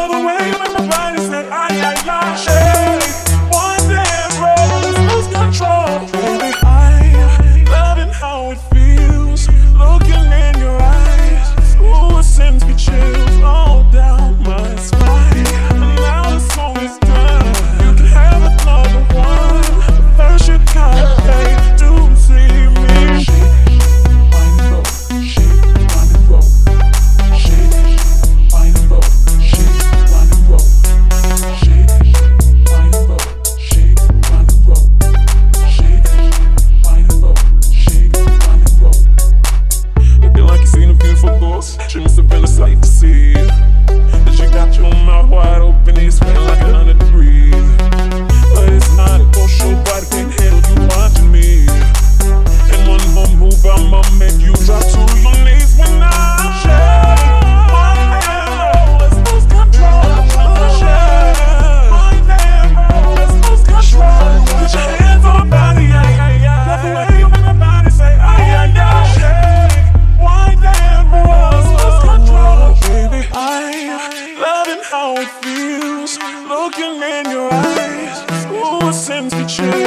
Love the way you make my body say, ay, ay, ay. Shake, one damn rose, lose control. Baby, I'm loving how it feels, looking in your eyes. Ooh, it sends me chills all down my spine. And now the song is done, you can have another one. But first you gotta pay to see me. Shake, wine and roll. Shake, wine and roll. Shake, wine and roll. Shake, wine and roll. Shake, wine and roll. Shake, wine and roll. Shake, wine and roll. Shake, wine and roll. Looking like you seen a beautiful ghost. She must have been a sight to see. And she got your mouth wide open, it's sweating like 100 degrees. But it's not a ghost, your body can't handle you watching me. And one more move, I'ma make you drop to your knees when I shake. One damn roll, let's lose control. Shake, one damn roll, let's lose control. Put your hands on my body, ay, ay, ay. Love the way you make my body say, ay, ay, ay. Shake, one damn roll, let's lose control. Baby, I'm loving how it feels, looking in your eyes. Ooh, it sends me chills